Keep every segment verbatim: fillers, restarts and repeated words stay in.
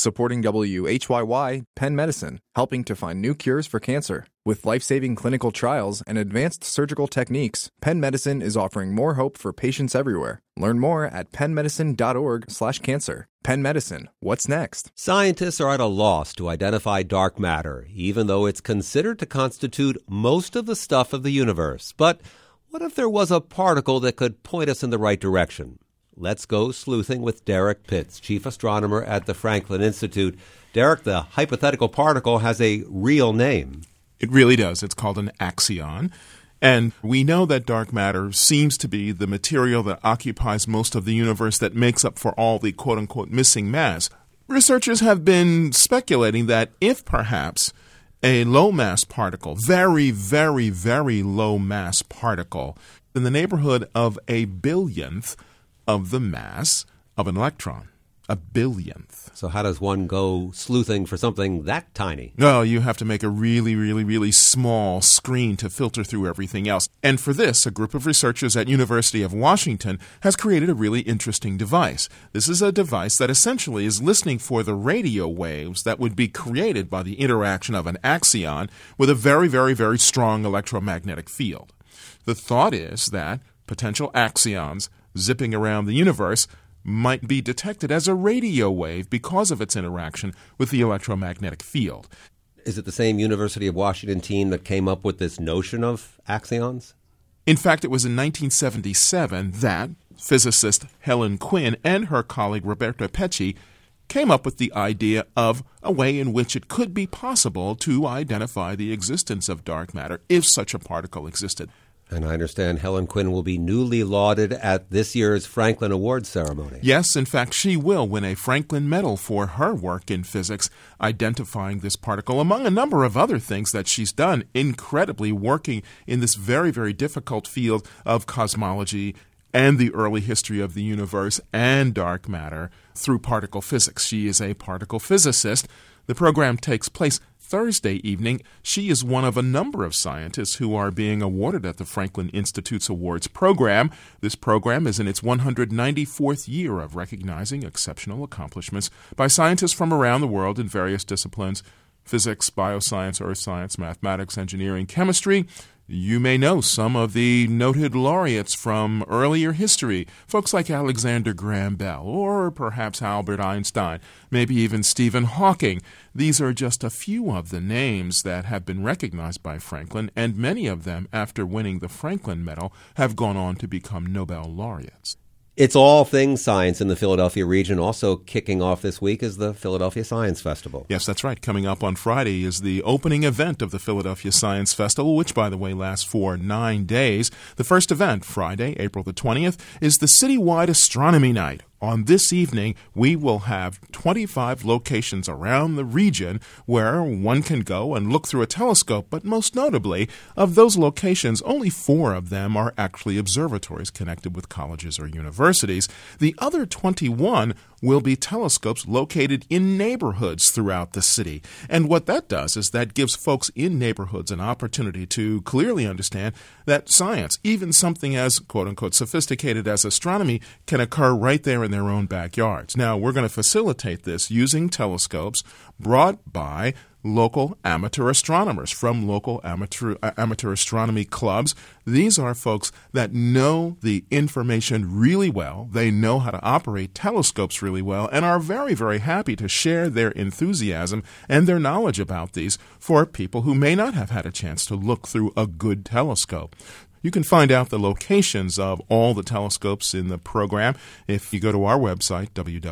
Supporting W H Y Y, Penn Medicine, helping to find new cures for cancer. With life-saving clinical trials and advanced surgical techniques, Penn Medicine is offering more hope for patients everywhere. Learn more at pennmedicine.org slash cancer. Penn Medicine, what's next? Scientists are at a loss to identify dark matter, even though it's considered to constitute most of the stuff of the universe. But what if there was a particle that could point us in the right direction? Let's go sleuthing with Derek Pitts, chief astronomer at the Franklin Institute. Derek, the hypothetical particle has a real name. It really does. It's called an axion. And we know that dark matter seems to be the material that occupies most of the universe that makes up for all the quote-unquote missing mass. Researchers have been speculating that if perhaps a low-mass particle, very, very, very low-mass particle, in the neighborhood of a billionth of the mass of an electron, a billionth. So how does one go sleuthing for something that tiny? Well, you have to make a really, really, really small screen to filter through everything else. And for this, a group of researchers at University of Washington has created a really interesting device. This is a device that essentially is listening for the radio waves that would be created by the interaction of an axion with a very, very, very strong electromagnetic field. The thought is that potential axions zipping around the universe might be detected as a radio wave because of its interaction with the electromagnetic field. Is it the same University of Washington team that came up with this notion of axions? In fact, it was in nineteen seventy-seven that physicist Helen Quinn and her colleague Roberto Pecci came up with the idea of a way in which it could be possible to identify the existence of dark matter if such a particle existed. And I understand Helen Quinn will be newly lauded at this year's Franklin Awards ceremony. Yes, in fact, she will win a Franklin Medal for her work in physics, identifying this particle, among a number of other things that she's done, incredibly working in this very, very difficult field of cosmology and the early history of the universe and dark matter through particle physics. She is a particle physicist. The program takes place Thursday evening. She is one of a number of scientists who are being awarded at the Franklin Institute's Awards program. This program is in its one hundred ninety-fourth year of recognizing exceptional accomplishments by scientists from around the world in various disciplines: physics, bioscience, earth science, mathematics, engineering, chemistry. You may know some of the noted laureates from earlier history, folks like Alexander Graham Bell, or perhaps Albert Einstein, maybe even Stephen Hawking. These are just a few of the names that have been recognized by Franklin, and many of them, after winning the Franklin Medal, have gone on to become Nobel laureates. It's all things science in the Philadelphia region. Also kicking off this week is the Philadelphia Science Festival. Yes, that's right. Coming up on Friday is the opening event of the Philadelphia Science Festival, which, by the way, lasts for nine days. The first event, Friday, April the twentieth, is the citywide Astronomy Night. On this evening, we will have twenty-five locations around the region where one can go and look through a telescope, but most notably, of those locations, only four of them are actually observatories connected with colleges or universities. The other twenty-one will be telescopes located in neighborhoods throughout the city. And what that does is that gives folks in neighborhoods an opportunity to clearly understand that science, even something as quote-unquote sophisticated as astronomy, can occur right there in their own backyards. Now, we're going to facilitate this using telescopes brought by local amateur astronomers from local amateur uh, amateur astronomy clubs. These are folks that know the information really well. They know how to operate telescopes really well and are very, very happy to share their enthusiasm and their knowledge about these for people who may not have had a chance to look through a good telescope. You can find out the locations of all the telescopes in the program if you go to our website,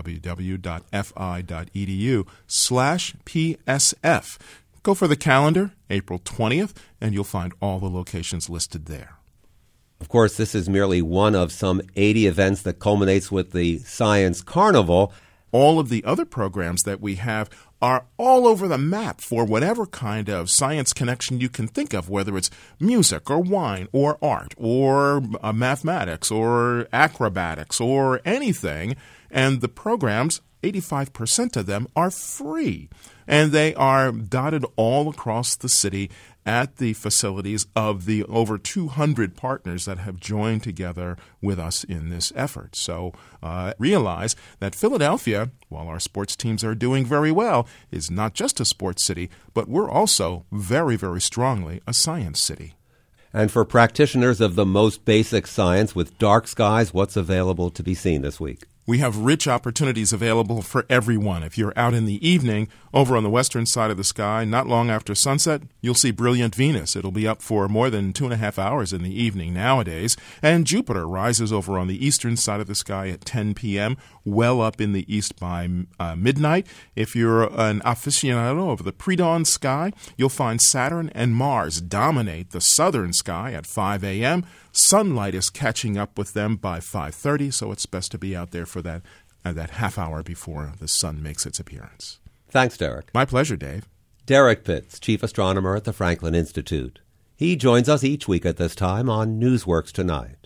www.fi.edu slash PSF. Go for the calendar, April twentieth, and you'll find all the locations listed there. Of course, this is merely one of some eighty events that culminates with the Science Carnival. All of the other programs that we have are all over the map for whatever kind of science connection you can think of, whether it's music or wine or art or uh, mathematics or acrobatics or anything. And the programs, eighty-five percent of them are free. And they are dotted all across the city. at the facilities of the over two hundred partners that have joined together with us in this effort. So uh, realize that Philadelphia, while our sports teams are doing very well, is not just a sports city, but we're also very, very strongly a science city. And for practitioners of the most basic science with dark skies, what's available to be seen this week? We have rich opportunities available for everyone. If you're out in the evening, over on the western side of the sky, not long after sunset, you'll see brilliant Venus. It'll be up for more than two and a half hours in the evening nowadays. And Jupiter rises over on the eastern side of the sky at ten p.m., well up in the east by uh, midnight. If you're an aficionado of the pre-dawn sky, you'll find Saturn and Mars dominate the southern sky at five a.m. Sunlight is catching up with them by five thirty, so it's best to be out there for that uh, that half hour before the sun makes its appearance. Thanks, Derek. My pleasure, Dave. Derek Pitts, Chief Astronomer at the Franklin Institute. He joins us each week at this time on Newsworks Tonight.